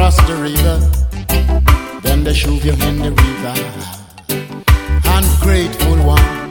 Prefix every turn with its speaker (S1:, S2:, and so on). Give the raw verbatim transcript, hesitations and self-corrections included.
S1: cross the river, then they shove you in the river. Ungrateful one,